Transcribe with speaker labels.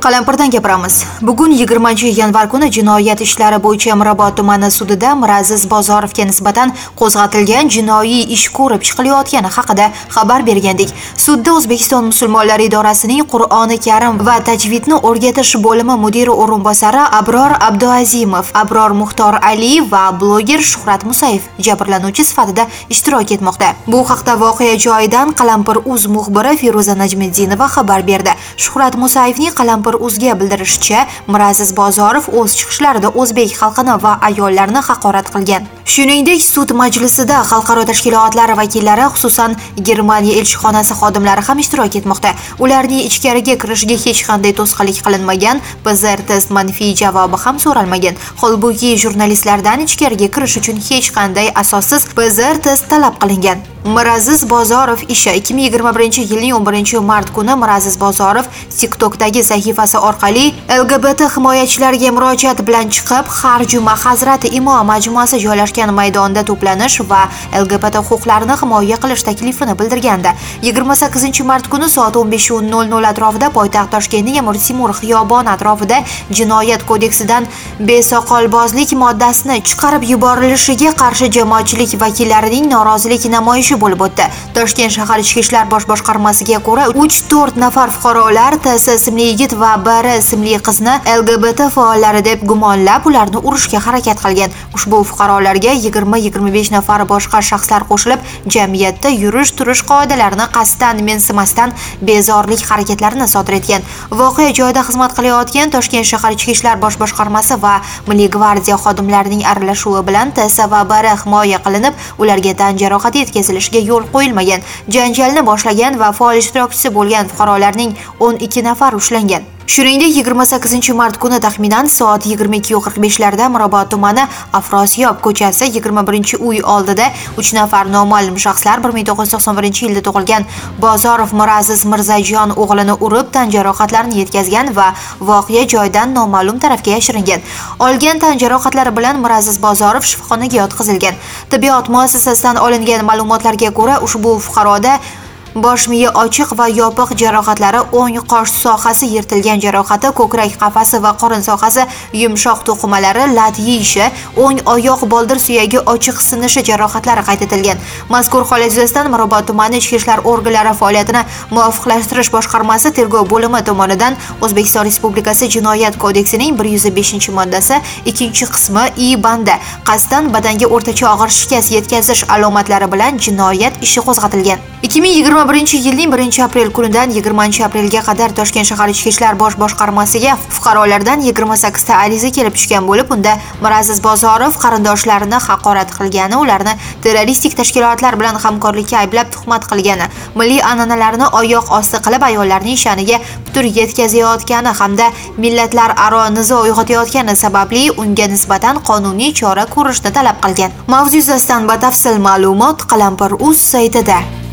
Speaker 1: Qalampirdan gapiramiz. Bugun 20-yanvar kuni jinoyat ishlari bo'yicha Mirobod tumani sudida Miraziz Bozorovga nisbatan qo'zg'atilgan jinoiy ish ko'rib chiqilayotgani haqida xabar bergandik. Sudda O'zbekiston musulmonlari idorasining Qur'oni Karim va tajvidni o'rgatish bo'limi mudiri o'rinbosari Abror Abduazimov, Abror Muxtor Aliyev va bloger Shuhrat Musayev jabrlanuvchi sifatida ishtirok etmoqda. Bu haqda voqea joyidan Qalampir.uz muxbiri Feruza Najmiddinova xabar berdi. Shuhrat Musayevning Qalampir.uzga bildirishicha, Miraziz Bozorov o'z chiqishlarida o'zbek xalqini va ayollarni haqorat qilgan. Shuningdek, sud majlisida xalqaro tashkilotlar vakillari, xususan Germaniya elchixonasi xodimlari ham ishtirok etmoqda. Ularning ichkariga kirishiga hech qanday to'sqinlik qilinmagan, PCR test manfiy javobi ham so'ralmagan. Holbuki jurnalistlardan ichkariga kirish uchun hech qanday asossiz PCR test talab qilingan. Miraziz Bozorov ishi 2021-yilning 11-mart kuni Miraziz Bozorov TikTokdagi sahifasi orqali LGBT himoyachilariga murojaat bilan chiqib, har juma Hazrati Imom majmuasi joylashgan maydonda to'planish va LGBT huquqlarini himoya qilish taklifini bildirgandi. 28-mart kuni soat 15:00 atrofida poytaxt Toshkentning Amir Temur xiyoboni atrofida Jinoyat kodeksidan besoqolbozlik moddasini chiqarib yuborilishiga qarshi jamoatchilik vakillarining norozilik namoyishi bo'lib o'tdi. Toshkent shahar Ichki ishlar bosh boshqarmasiga ko'ra 3-4 nafar fuqarolar TS ismli yigit va BR ismli qizni LGBT faollari deb gumonlab, ularni urishga harakat qilgan. Ushbu fuqarolarga 20-25 nafar boshqa shaxslar qo'shilib, jamiyatda yurish-turish qoidalarini qasddan mensimasdan bezorlik harakatlarini sodir etgan. Voqea joyida xizmat qilayotgan Toshkent shahar Ichki ishlar bosh boshqarmasi va Milliy gvardiya xodimlarining aralashuvi bilan TS va BR himoya qilinib, ularga tan jarohati yetkazilishi yo'l qo'yilmagan. Janjalni boshlagan va faol ishtirokchisi bo'lgan fuqarolarning 12 nafar ushlangan. Shuningdek, 28-mart kuni taxminan soat 22:45larda Mirobod tumani Afrosiyob ko'chasi 21-uy oldida 3 nafar noma'lum shaxslar 1991-yilda tug'ilgan Bozorov Miraziz Mirzajon o'g'lini urib, tan jarohatlarini yetkazgan va voqea joyidan noma'lum tarafga yashiringan. Olgan tan jarohatlari bilan Miraziz Bozorov shifoxonaga yotqizilgan. Tibbiyot muassasasidan olingan ma'lumotlarga ko'ra, ushbu fuqaroda bosh miya ochiq va yopiq jarohatlari, o'ng qosh sohasi yirtilgan jarohati, ko'krak qafasi va qorin sohasi yumshoq to'qimalari, lat yeyishi, o'ng oyoq boldir suyagi ochiq sinishi jarohatlari qayd etilgan. Mazkur holat yuzasidan Mirobod tumani ichki ishlar organlari faoliyatini muvofiqlashtirish boshqarmasi tergov bo'limi tomonidan O'zbekiston Respublikasi Jinoyat kodeksining 105-moddasi 2-qismi I banda qasddan badanga o'rtacha og'ir shikast yetkazish alomatlari bilan jinoyat ishi qo'zg'atilgan. 2021-yilning 1-aprel kunidan 20-aprelga qadar Toshkent shahar Ichki ishlar bosh boshqarmasiga fuqarolardan 28 ta ariza kelib tushgan bo'lib, unda Miraziz Bozorov qarindoshlarini haqorat qilgani, ularni terroristik tashkilotlar bilan hamkorlikka ayblab tuhmat qilgani, milliy an'analarni oyoq osti qilib ayollarning sha'niga putur yetkazayotgani hamda millatlararo nizo uyg'otayotgani sababli unga nisbatan qonuniy chora ko'rishni talab qilgan. Mavzu yuzasidan batafsil ma'lumot Qalampir.uz saytida.